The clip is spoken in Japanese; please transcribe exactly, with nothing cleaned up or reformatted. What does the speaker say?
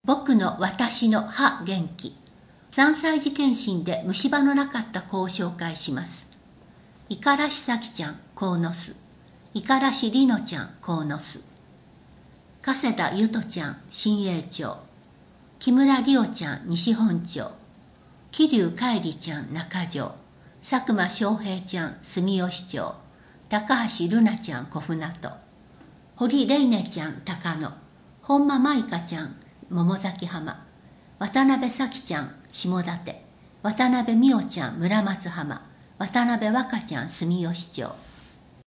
僕の私の歯元気。さんさい児検診で虫歯のなかった子を紹介します。五十嵐咲ちゃん、鴻巣。五十嵐里乃ちゃん、鴻巣。加世田ゆとちゃん、新栄町。木村里央ちゃん、西本町。桐生海里ちゃん、中条。佐久間翔平ちゃん、住吉町。高橋瑠奈ちゃん、小船渡。堀玲音ちゃん、高野。本間舞香ちゃん、桃崎浜。渡辺咲ちゃん、下館。渡辺美桜ちゃん、村松浜。渡辺和歌ちゃん、住吉町。